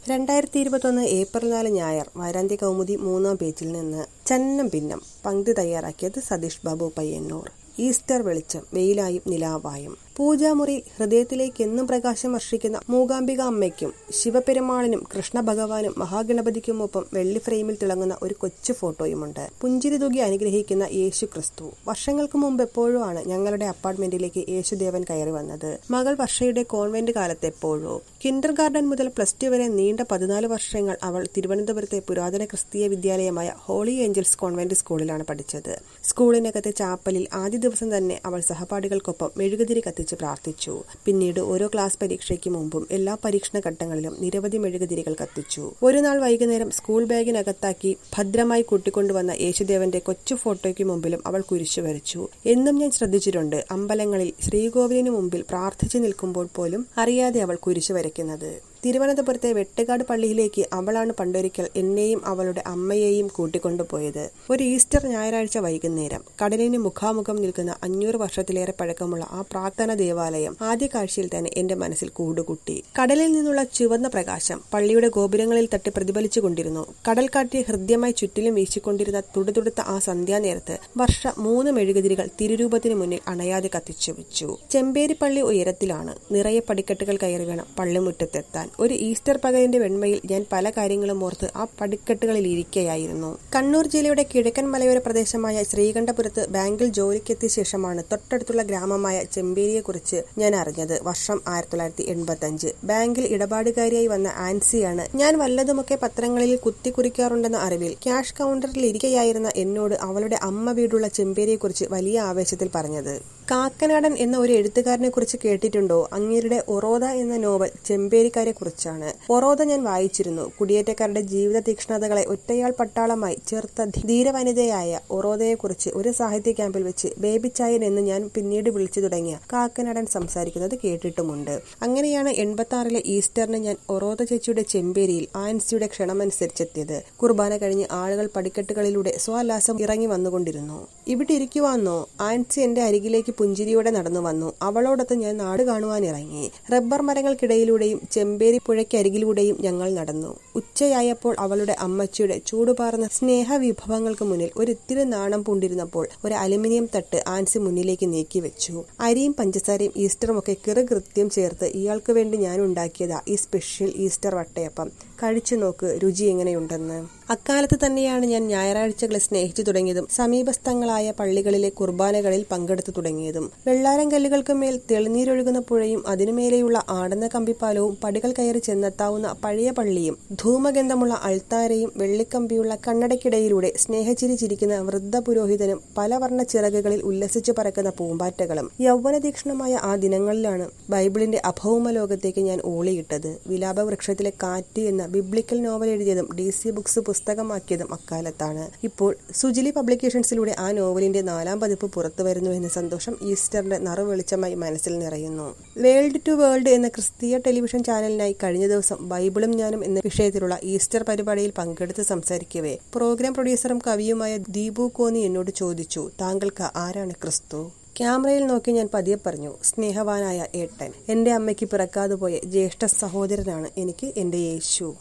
2021 April 4 ഞായർ. വാരാന്ത്യ കൗമുദി 3-ാം പേജിൽ നിന്ന്. ചന്നം ഭിന്നം. പങ്ക്തി തയ്യാറാക്കിയത് സതീഷ് ബാബു പയ്യന്നൂർ. ഈസ്റ്റർ വെളിച്ചം വെയിലായും നിലാവായും. പൂജാമുറി ഹൃദയത്തിലേക്ക് എന്നും പ്രകാശം വർഷിക്കുന്ന മൂകാംബിക അമ്മയ്ക്കും ശിവപെരുമാളിനും കൃഷ്ണഭഗവാനും മഹാഗണപതിക്കുമൊപ്പം വെള്ളി ഫ്രെയിമിൽ തിളങ്ങുന്ന ഒരു കൊച്ചു ഫോട്ടോയുമുണ്ട്. പുഞ്ചിരി തൂകി അനുഗ്രഹിക്കുന്ന യേശു ക്രിസ്തു. വർഷങ്ങൾക്ക് മുമ്പ് എപ്പോഴോ ആണ് ഞങ്ങളുടെ അപ്പാർട്ട്മെന്റിലേക്ക് യേശുദേവൻ കയറി വന്നത്. മകൾ വർഷയുടെ കോൺവെന്റ് കാലത്ത് എപ്പോഴോ. കിൻഡർ ഗാർഡൻ മുതൽ +2 വരെ നീണ്ട 14 വർഷങ്ങൾ അവൾ തിരുവനന്തപുരത്തെ പുരാതന ക്രിസ്തീയ വിദ്യാലയമായ ഹോളി ഏഞ്ചൽസ് കോൺവെന്റ് സ്കൂളിലാണ് പഠിച്ചത്. സ്കൂളിനകത്തെ ചാപ്പലിൽ ആദ്യ ദിവസം തന്നെ അവൾ സഹപാഠികൾക്കൊപ്പം മെഴുകുതിരി കത്തിച്ച് പ്രാർത്ഥിച്ചു. പിന്നീട് ഓരോ ക്ലാസ് പരീക്ഷയ്ക്ക് മുമ്പും എല്ലാ പരീക്ഷണ ഘട്ടങ്ങളിലും നിരവധി മെഴുകുതിരികൾ കത്തിച്ചു. ഒരു നാൾ വൈകുന്നേരം സ്കൂൾ ബാഗിനകത്താക്കി ഭദ്രമായി കൂട്ടിക്കൊണ്ടുവന്ന യേശുദേവന്റെ കൊച്ചു ഫോട്ടോയ്ക്ക് മുമ്പിലും അവൾ കുരിശു വരച്ചു. എന്നും ഞാൻ ശ്രദ്ധിച്ചിട്ടുണ്ട്, അമ്പലങ്ങളിൽ ശ്രീകോവിലിനു മുമ്പിൽ പ്രാർത്ഥിച്ചു നിൽക്കുമ്പോൾ പോലും അറിയാതെ അവൾ കുരിശു വരയ്ക്കുന്നത്. തിരുവനന്തപുരത്തെ വെട്ടുകാട് പള്ളിയിലേക്ക് അവളാണ് പണ്ടൊരിക്കൽ എന്നെയും അവളുടെ അമ്മയെയും കൂട്ടിക്കൊണ്ടുപോയത്. ഒരു ഈസ്റ്റർ ഞായറാഴ്ച വൈകുന്നേരം കടലിന് മുഖാമുഖം നിൽക്കുന്ന 500 വർഷത്തിലേറെ പഴക്കമുള്ള ആ പ്രാർത്ഥന ദേവാലയം ആദ്യ കാഴ്ചയിൽ തന്നെ എന്റെ മനസ്സിൽ കൂടുകൂട്ടി. കടലിൽ നിന്നുള്ള ചുവന്ന പ്രകാശം പള്ളിയുടെ ഗോപുരങ്ങളിൽ തട്ടി പ്രതിഫലിച്ചു കൊണ്ടിരുന്നു. കടൽക്കാറ്റ് ഹൃദ്യമായി ചുറ്റിലും വീശിക്കൊണ്ടിരുന്ന തുടുതുടുത്ത ആ സന്ധ്യാനേരത്ത് വർഷ 3 മെഴുകുതിരികൾ തിരുരൂപത്തിന് മുന്നിൽ അണയാതെ കത്തിച്ചു വെച്ചു. ചെമ്പേരി പള്ളി ഉയരത്തിലാണ്. നിറയെ പടിക്കെട്ടുകൾ കയറി വേണം പള്ളിമുറ്റത്തെത്താൻ. ഒരു ഈസ്റ്റർ പകലിന്റെ വെണ്മയിൽ ഞാൻ പല കാര്യങ്ങളും ഓർത്ത് ആ പടിക്കെട്ടുകളിൽ ഇരിക്കുകയായിരുന്നു. കണ്ണൂർ ജില്ലയുടെ കിഴക്കൻ മലയോര പ്രദേശമായ ശ്രീകണ്ഠപുരത്ത് ബാങ്കിൽ ജോലിക്കെത്തിയ ശേഷമാണ് തൊട്ടടുത്തുള്ള ഗ്രാമമായ ചെമ്പേരിയെക്കുറിച്ച് ഞാൻ അറിഞ്ഞത്. വർഷം 1985. ബാങ്കിൽ ഇടപാടുകാരിയായി വന്ന ആൻസിയാണ് ഞാൻ വല്ലതുമൊക്കെ പത്രങ്ങളിൽ കുത്തിക്കുറിക്കാറുണ്ടെന്ന അറിവിൽ ക്യാഷ് കൗണ്ടറിൽ ഇരിക്കുകയായിരുന്ന എന്നോട് അവളുടെ അമ്മ വീടുള്ള ചെമ്പേരിയെക്കുറിച്ച് വലിയ ആവേശത്തിൽ പറഞ്ഞത്. കാക്കനാടൻ എന്ന ഒരു എഴുത്തുകാരനെ കുറിച്ച് കേട്ടിട്ടുണ്ടോ? അങ്ങേരുടെ ഒറോദ എന്ന നോവൽ ചെമ്പേരിക്കാരെ കുറിച്ചാണ്. ഒറോദ ഞാൻ വായിച്ചിരുന്നു. കുടിയേറ്റക്കാരുടെ ജീവിത തീക്ഷ്ണതകളെ ഒറ്റയാൾ പട്ടാളമായി ചേർത്ത ധീരവനിതയായ ഒറോദയെക്കുറിച്ച് ഒരു സാഹിത്യ ക്യാമ്പിൽ വെച്ച് ബേബിച്ചായൻ എന്ന് ഞാൻ പിന്നീട് വിളിച്ചു തുടങ്ങിയ കാക്കനാടൻ സംസാരിക്കുന്നത് കേട്ടിട്ടുമുണ്ട്. അങ്ങനെയാണ് 86-ലെ ഈസ്റ്ററിന് ഞാൻ ഒറോദ ചേച്ചിയുടെ ചെമ്പേരിയിൽ ആൻസിയുടെ ക്ഷണമനുസരിച്ചെത്തിയത്. കുർബാന കഴിഞ്ഞ് ആളുകൾ പടിക്കെട്ടുകളിലൂടെ സ്വലാസം ഇറങ്ങി വന്നുകൊണ്ടിരുന്നു. ഇവിടെ ഇരിക്കുവാന്നോ? ആൻസി എന്റെ അരികിലേക്ക് പുഞ്ചിരിയോടെ നടന്നു വന്നു. അവളോടൊത്ത് ഞാൻ നാട് കാണുവാനിറങ്ങി. റബ്ബർ മരങ്ങൾക്കിടയിലൂടെയും ചെമ്പേരി പുഴയ്ക്കരികിലൂടെയും ഞങ്ങൾ നടന്നു. ഉച്ചയായപ്പോൾ അവളുടെ അമ്മച്ചിയുടെ ചൂടുപാർന്ന സ്നേഹവിഭവങ്ങൾക്ക് മുന്നിൽ ഒരിത്തിരി നാണം പൂണ്ടിരുന്നപ്പോൾ ഒരു അലുമിനിയം തട്ട് ആൻസി മുന്നിലേക്ക് നീക്കി വെച്ചു. അരിയും പഞ്ചസാരയും ഈസ്റ്ററും ഒക്കെ കൃത്യം ചേർത്ത് ഇയാൾക്ക് വേണ്ടി ഞാൻ ഉണ്ടാക്കിയതാ ഈ സ്പെഷ്യൽ ഈസ്റ്റർ വട്ടയപ്പം. കഴിച്ചു നോക്ക് രുചി എങ്ങനെയുണ്ടെന്ന്. അക്കാലത്ത് തന്നെയാണ് ഞാൻ ഞായറാഴ്ചകളെ സ്നേഹിച്ചു തുടങ്ങിയതും സമീപസ്ഥങ്ങളായ പള്ളികളിലെ കുർബാനകളിൽ പങ്കെടുത്തു തുടങ്ങിയതും. വെള്ളാരം കല്ലുകൾക്ക് മേൽ തെളിനീരൊഴുകുന്ന പുഴയും അതിനുമേലെയുള്ള ആടുന്ന കമ്പിപ്പാലവും പടികൾ കയറി ചെന്നെത്താവുന്ന പഴയ പള്ളിയും ധൂമഗന്ധമുള്ള അൾത്താരയും വെള്ളിക്കമ്പിയുള്ള കണ്ണടയ്ക്കിടയിലൂടെ സ്നേഹച്ചിരി ചിരിക്കുന്ന വൃദ്ധ പുരോഹിതനും പലവർണ്ണ ചിറകുകളിൽ ഉല്ലസിച്ചു പറക്കുന്ന പൂമ്പാറ്റകളും. യൗവനതീക്ഷ്ണമായ ആ ദിനങ്ങളിലാണ് ബൈബിളിന്റെ അഭൗമ ലോകത്തേക്ക് ഞാൻ ഓളിയിട്ടത്. വിലാപവൃക്ഷത്തിലെ കാറ്റ് എന്ന ബിബ്ലിക്കൽ നോവൽ എഴുതിയതും DC ബുക്സ് പുസ്തകമാക്കിയതും അക്കാലത്താണ്. ഇപ്പോൾ സുജിലി പബ്ലിക്കേഷൻസിലൂടെ ആ നോവലിന്റെ 4-ാം പതിപ്പ് പുറത്തു വരുന്നു എന്ന സന്തോഷം ഈസ്റ്ററിന്റെ നറുവെളിച്ചമായി മനസ്സിൽ നിറയുന്നു. വേൾഡ് ടു വേൾഡ് എന്ന ക്രിസ്തീയ ടെലിവിഷൻ ചാനലിനായി കഴിഞ്ഞ ദിവസം ബൈബിളും ഞാനും എന്ന വിഷയത്തിലുള്ള ഈസ്റ്റർ പരിപാടിയിൽ പങ്കെടുത്ത് സംസാരിക്കവേ പ്രോഗ്രാം പ്രൊഡ്യൂസറും കവിയുമായ ദീപു കോന്നി എന്നോട് ചോദിച്ചു, താങ്കൾക്ക് ആരാണ് ക്രിസ്തു? ക്യാമറയിൽ നോക്കി ഞാൻ പതിയെ പറഞ്ഞു, സ്നേഹവാനായ ഏട്ടൻ. എന്റെ അമ്മയ്ക്ക് പിറക്കാതെ പോയ ജ്യേഷ്ഠ സഹോദരനാണ് എനിക്ക് എന്റെ യേശു.